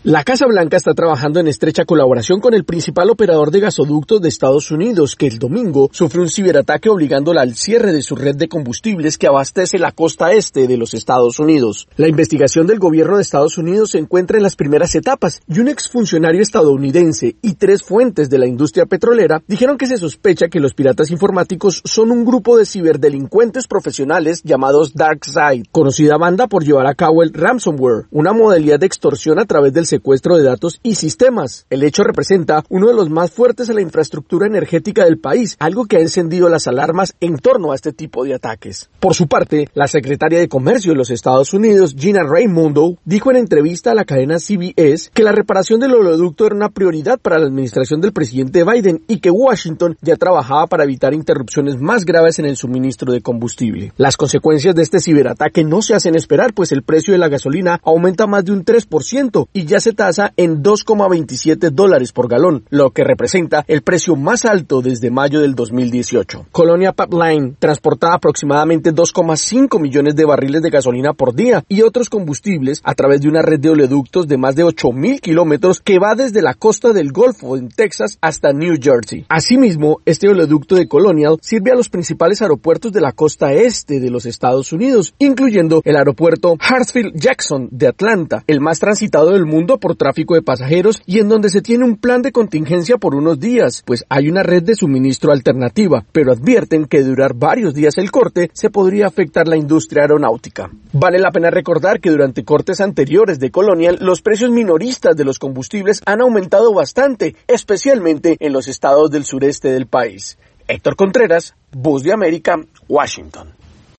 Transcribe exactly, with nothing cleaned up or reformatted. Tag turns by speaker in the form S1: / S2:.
S1: La Casa Blanca está trabajando en estrecha colaboración con el principal operador de gasoductos de Estados Unidos, que el domingo sufrió un ciberataque obligándola al cierre de su red de combustibles que abastece la costa este de los Estados Unidos. La investigación del gobierno de Estados Unidos se encuentra en las primeras etapas y un exfuncionario estadounidense y tres fuentes de la industria petrolera dijeron que se sospecha que los piratas informáticos son un grupo de ciberdelincuentes profesionales llamados DarkSide, conocida banda por llevar a cabo el ransomware, una modalidad de extorsión a través del secuestro de datos y sistemas. El hecho representa uno de los más fuertes en la infraestructura energética del país, algo que ha encendido las alarmas en torno a este tipo de ataques. Por su parte, la secretaria de Comercio de los Estados Unidos, Gina Raimondo, dijo en entrevista a la cadena C B S que la reparación del oleoducto era una prioridad para la administración del presidente Biden y que Washington ya trabajaba para evitar interrupciones más graves en el suministro de combustible. Las consecuencias de este ciberataque no se hacen esperar, pues el precio de la gasolina aumenta más de un tres por ciento y ya se tasa en dos coma veintisiete dólares por galón, lo que representa el precio más alto desde mayo del dos mil dieciocho. Colonia Pipeline transporta aproximadamente dos coma cinco millones de barriles de gasolina por día y otros combustibles a través de una red de oleoductos de más de ocho mil kilómetros que va desde la costa del Golfo en Texas hasta New Jersey. Asimismo, este oleoducto de Colonial sirve a los principales aeropuertos de la costa este de los Estados Unidos, incluyendo el aeropuerto Hartsfield-Jackson de Atlanta, el más transitado del mundo por tráfico de pasajeros y en donde se tiene un plan de contingencia por unos días, pues hay una red de suministro alternativa, pero advierten que de durar varios días el corte se podría afectar la industria aeronáutica. Vale la pena recordar que durante cortes anteriores de Colonial, los precios minoristas de los combustibles han aumentado bastante, especialmente en los estados del sureste del país. Héctor Contreras, Voz de América, Washington.